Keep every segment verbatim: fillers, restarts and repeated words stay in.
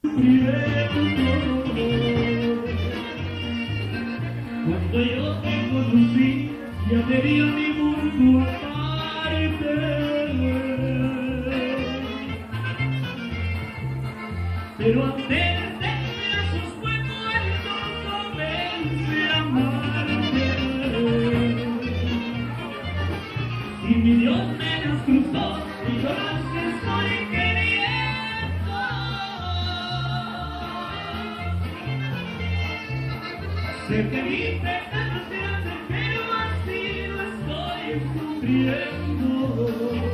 Cuando yo te conocí, ya tenía mi mundo aparte. Pero antes de esos recuerdos comencé a amarte. Y mi Dios me las cruzó y yo las estoy queriendo. Sé que mi pecado se hace, pero así lo estoy sufriendo.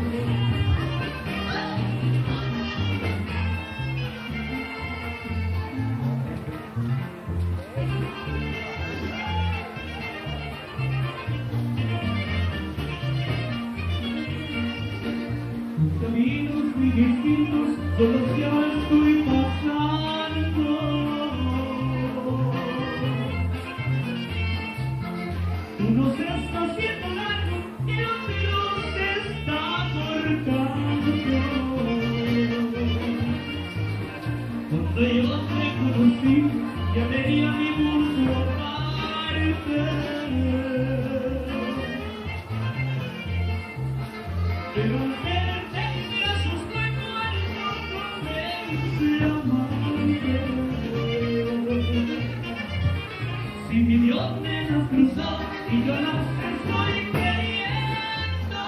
Caminos muy distintos son los que ahora estoy pasando. Tú no se está haciendo largo y el otro se está cortando. Cuando yo te conocí, ya tenía mi mundo aparte. Pero si mi Dios me las cruzó y yo las estoy queriendo.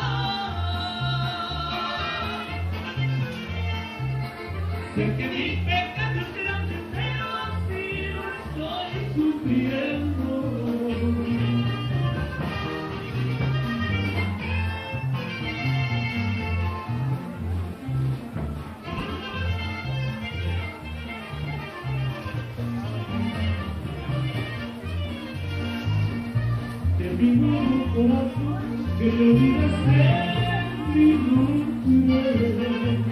Sé que mi pecado es grande, pero así lo estoy sufriendo. Te pido un corazón que te olvides de mi nombre.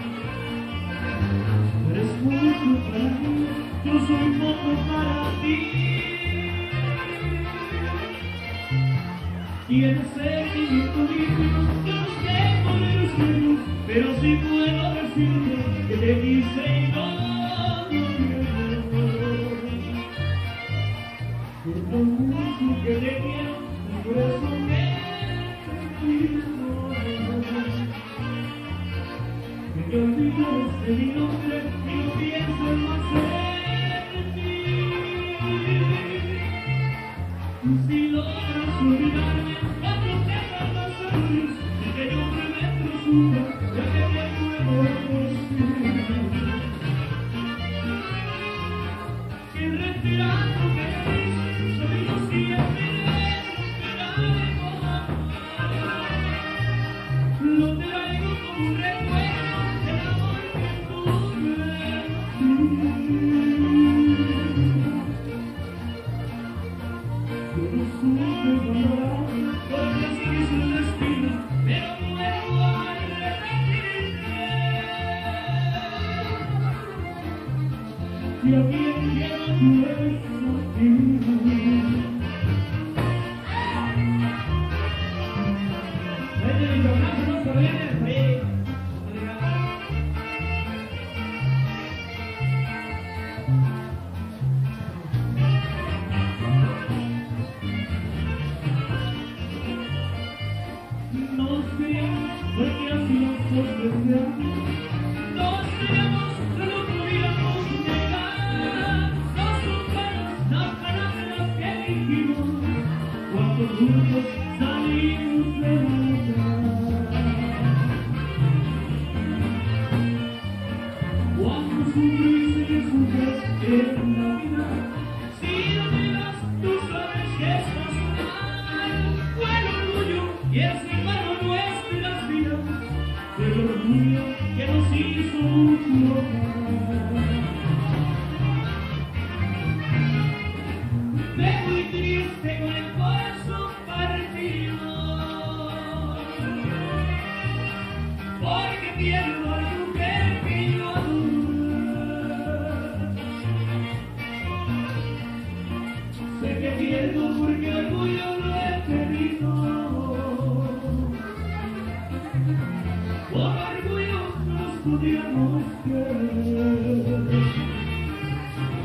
Eres mucho para mí, yo soy poco para ti. Tienes sentimientos líquidos, yo no sé por los sueños, pero sí puedo decirte que te quise y no por lo mucho que te quiero. Por eso me pido que te olvides de mi nombre y no pienses más en mí. Si logras olvidarme, cuando tengas los errores y que yo me presuma, ya que te puedo decir que retirando me dices, soy yo siempre. Lo traigo como un recuerdo del amor que tuve. Yo no supe valorar porque sigues un destino, pero vuelvo a repetirte. Y aquí entiendo tu desafío. Nos queríamos porque así nos deseamos. Nos queríamos, no lo podíamos negar. Nos superamos las palabras que dijimos cuando juntos salimos de la cuando sufrís y sufres en la vida. Si no me das, tú sabes que estás mal. Fue el orgullo y el separo nuestras vidas. Fue el orgullo que nos hizo mucho mal. Me fui triste con el corazón partido, porque pierdo algo que pido. Sé que pierdo porque orgullo lo he perdido. Por orgullo nos podíamos querer.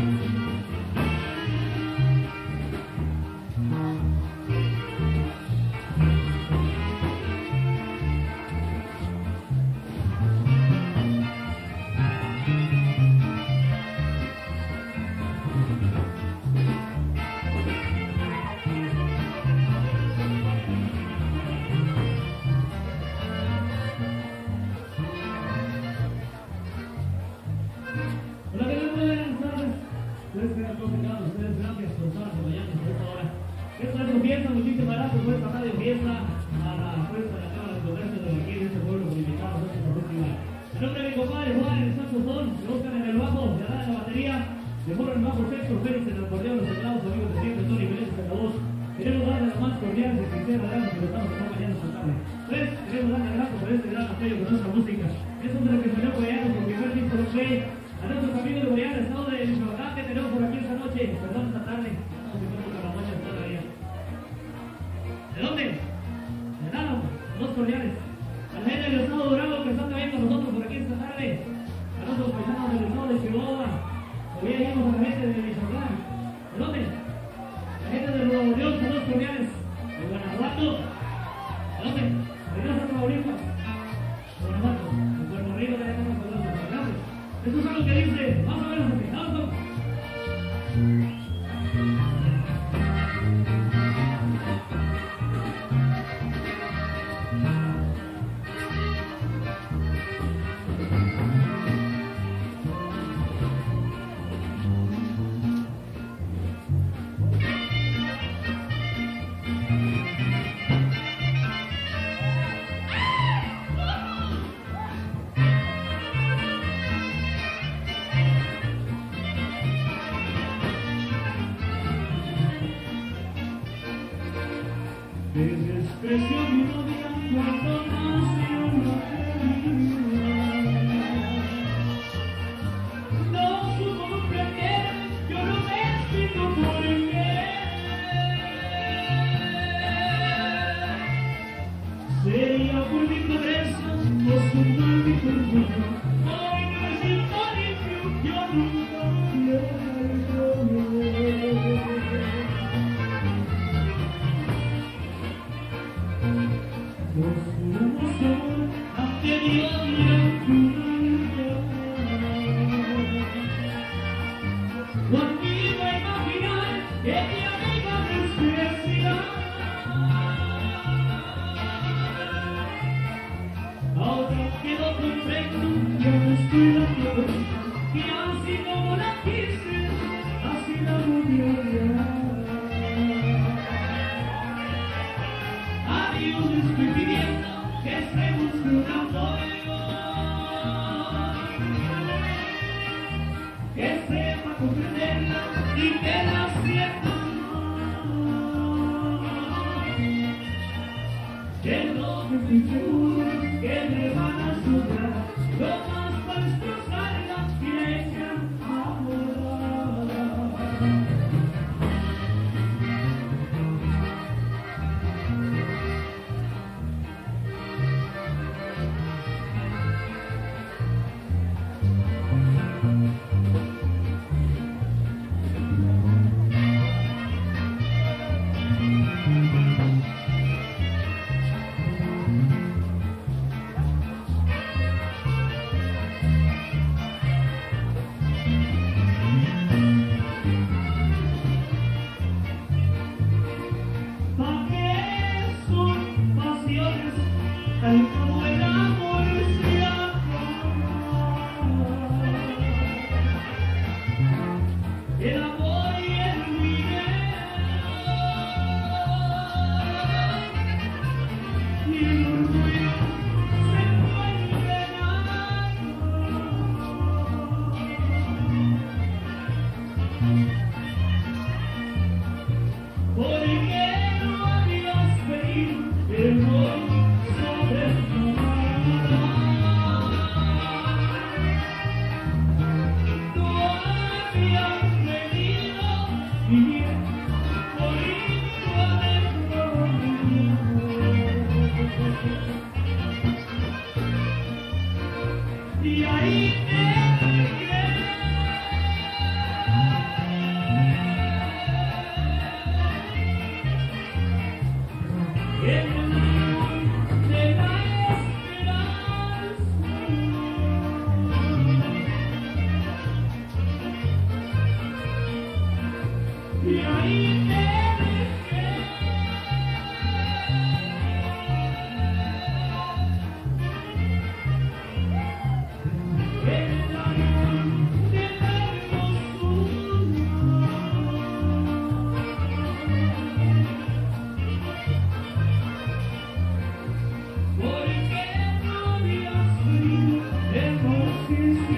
Y ahí te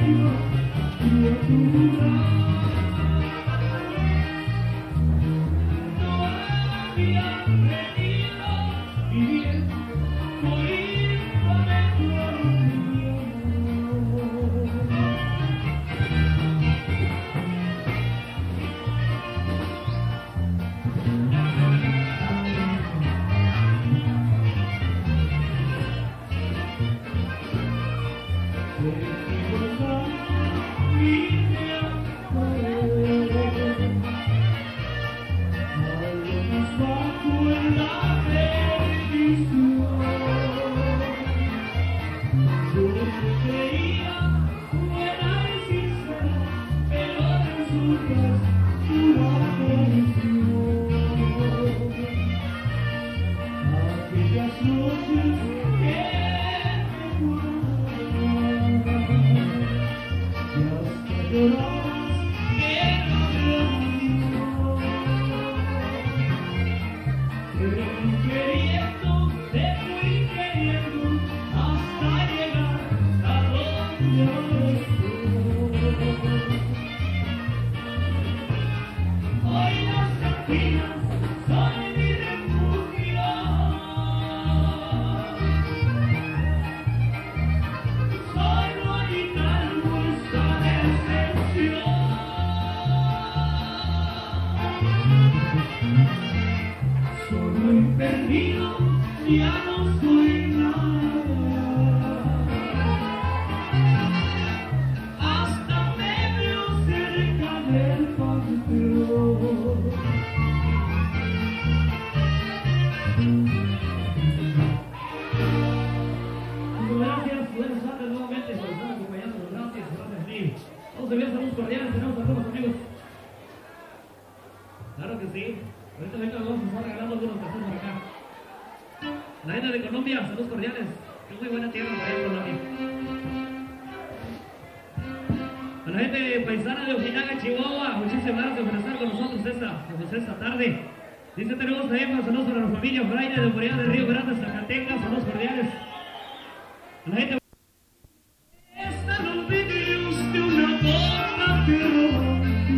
Dice, tenemos también más saludos a la familia Fraile de Morelia de Río Grande, Zacatecas, saludos cordiales. A la gente. Están los vidrios de una copa que rompí,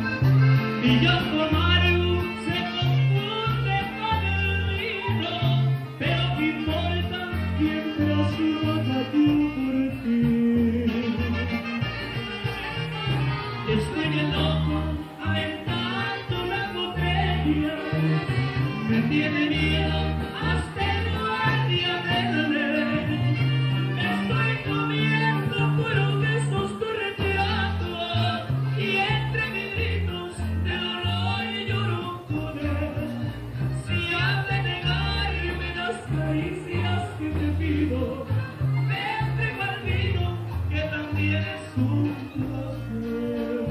y llanto amargo se confunde con el vino, pero qué importa mientras mata tú por ti. Estoy de loco aventando la botella, me tiene miedo hasta el guardia verde. Estoy comiendo puros besos correteando, y entre mis gritos de dolor lloro con él. Si ha de negarme las caricias que te pido, me entrego al vino que también es un placer.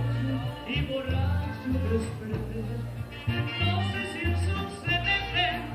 Y borracho desperté, no sé si eso se mete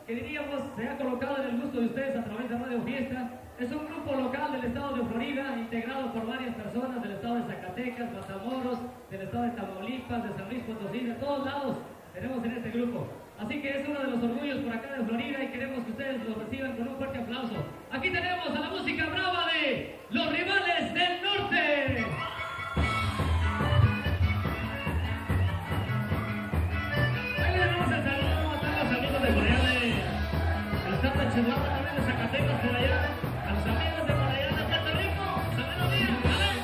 que diríamos se ha colocado en el gusto de ustedes a través de Radio Fiesta. Es un grupo local del estado de Florida, integrado por varias personas del estado de Zacatecas, Matamoros, del estado de Tamaulipas, de San Luis Potosí, de todos lados tenemos en este grupo. Así que es uno de los orgullos por acá de Florida y queremos que ustedes lo reciban con un fuerte aplauso. Aquí tenemos a la música brava de Los Rivales del Norte. Ahí le damos el saludo a todos los amigos de por allá de el estado de Chihuahua, también de Zacatecas, por allá, a los amigos de por allá de Puerto Rico. ¡Saludos días! ¡Vale!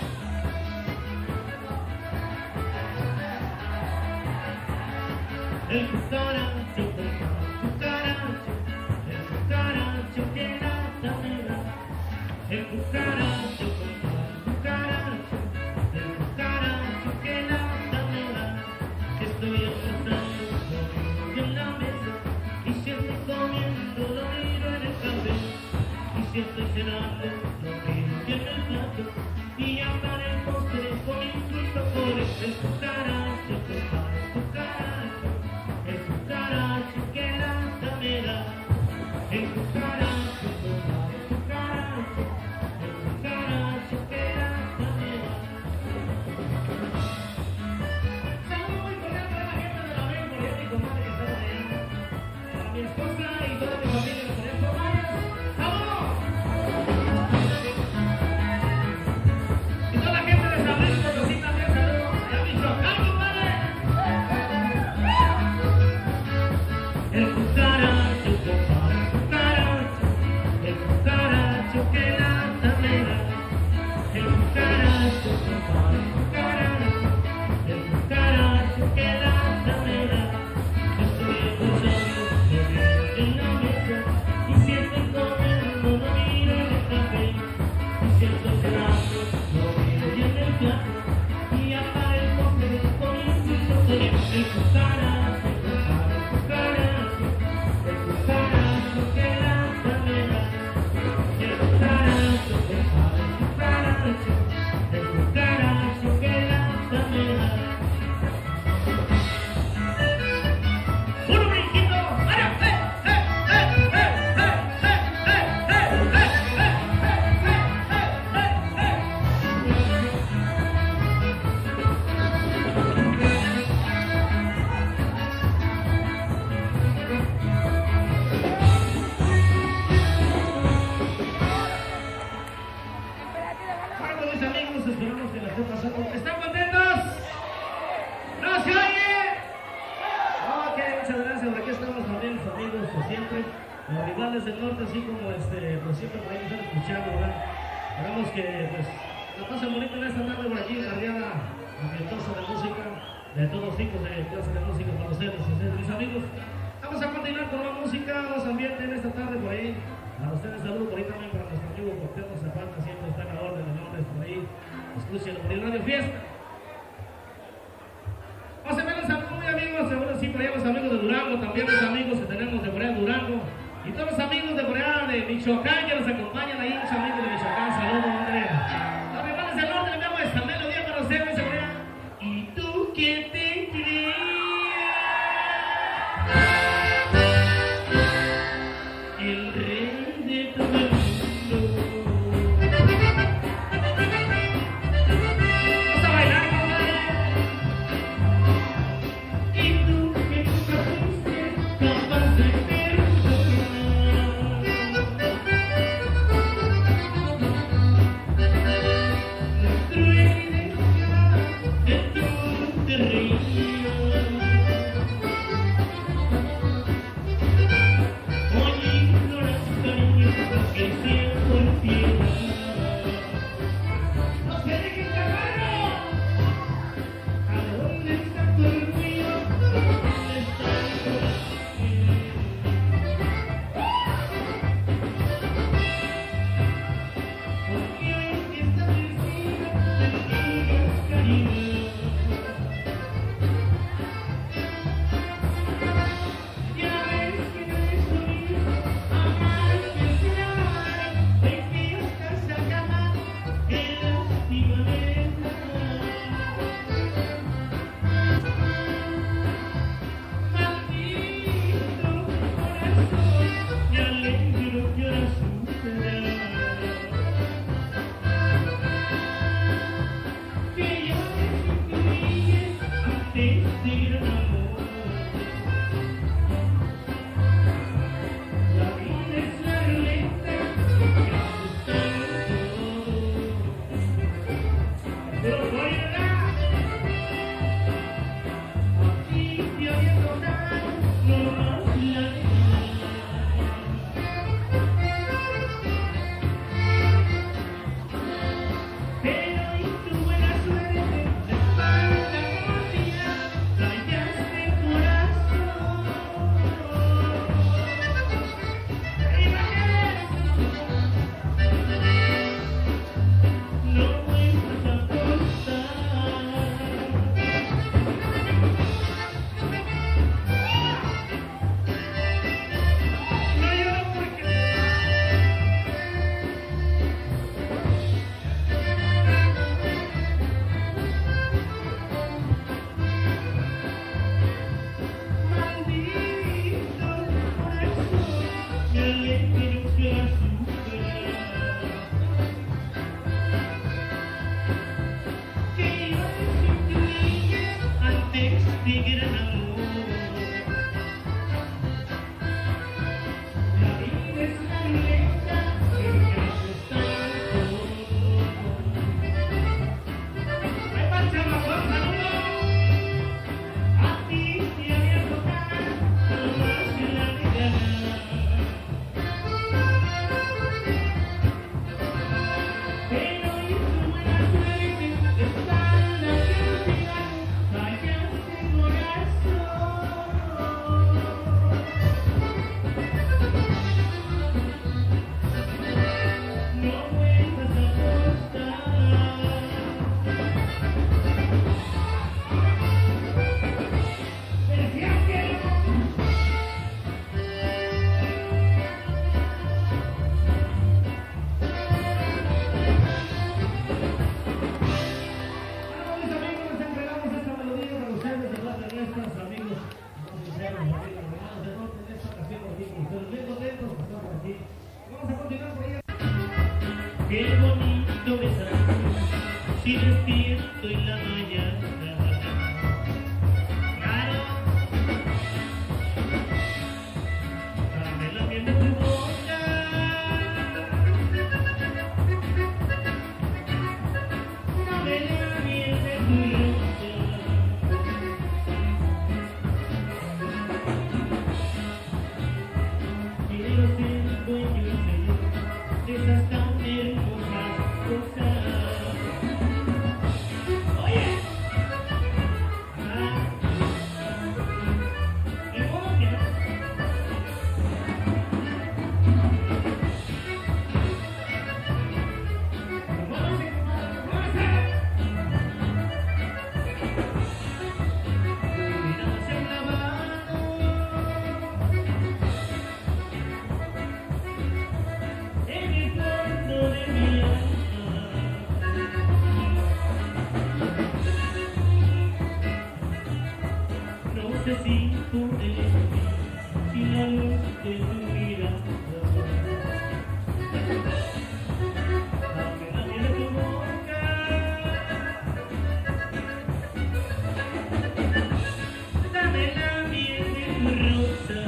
El cucaracho, el cucaracho, el cucaracho que lata me da. El cucaracho, el cucaracho, el cucaracho que lata me da. Estoy abrazando en la mesa y si estoy comiendo lo miro en el café. Y si estoy cenando lo miro en el plato. Y ya para el postre con insulto por el cucaracho, el cucaracho. El cucaracho que lata me da. El cucaracho, el cucaracho, el cucaracho que lata me da. Saludos muy cordiales a la gente de la Vega, por allá mi comadre que está allá. Para mi esposa y toda mi familia que por allá por Mayas. ¡Saludos! Y toda la gente de San Luis Potosí también, saludos. Allá Michoacán, compadre. El cucaracho, el cucaracho, el cucaracho que lata me da. El cucaracho, el cucaracho, el cucaracho que lata me da. Estoy escuchando lo miro en la mesa y si estoy comiendo lo miro en el café. Y si estoy cenando lo miro y en el plato. Y ya para el postre con insulto con el cucaracho, el cucaracho. El cucaracho que lata me da. El cucaracho, el cucaracho, el cucaracho que lata me da. ¡Un brinquito! ¡Ahora! ¡Eh, eh, eh, eh, eh, eh, eh, eh, eh, eh, Bueno, mis amigos, esperamos que la esté pasando. ¿Están contentos? ¿No se oye? Ok, muchas gracias. Aquí estamos también, los amigos, como siempre. Los Rivales del Norte, así como este, pues siempre por ahí están escuchando, ¿verdad? Esperamos que pues la pasen bonito en esta tarde por aquí, cargada, ambientosa de música, de todos tipos de clases de música para ustedes, ustedes, mis amigos. Vamos a continuar con la música, los ambientes en esta tarde por ahí. A ustedes saludo por ahí también para nuestro amigo Cuauhtémoc Zapata, siempre está a la orden de nombres por ahí. Escuchen por ahí Radio Fiesta. Vamos a ver los saludos muy amigos, seguro sí, por allá los amigos de Durango, también los amigos que tenemos de por allá de Durango. Y todos los amigos de por allá de Michoacán que nos acompañan ahí, muchos amigos de Michoacán, saludos, hombre. Los Rivales del Norte, le damos esta melodía para ustedes, por allá. ¿Y tú quién te creías? El rey de todo el mundo. Vamos a bailar, compadre. Y tú que nunca fuiste capaz de perdonar. de tu mirada. Dame la miel de tu boca. Dame la miel de tu rosa.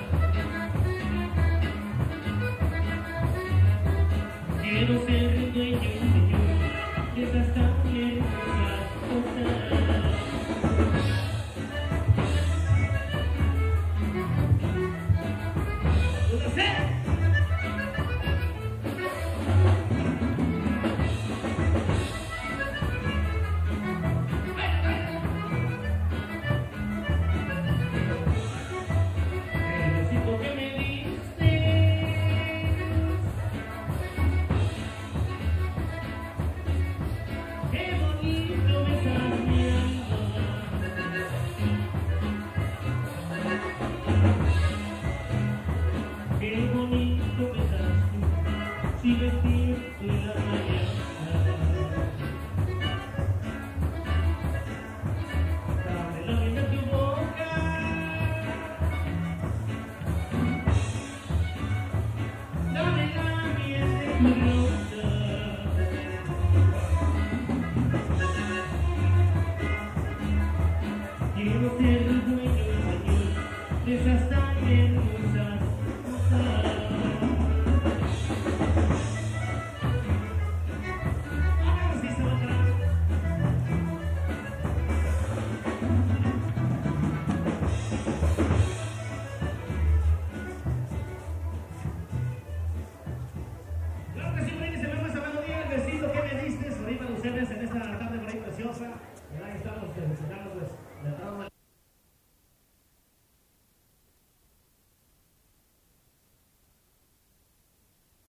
Quiero ser dueño, señor, de esas tan hermosas cosas. Si despierto en la mañana, dame la miel de tu boca, dame la miel de tu rosa. Quiero ser el dueño, Señor, de esas tan hermosas cosas. Claro que sí, por ahí se ve más a melodía, el vestido que me diste, por ahí para ustedes en esta tarde por ahí preciosa. Y ahí estamos, pues, le damos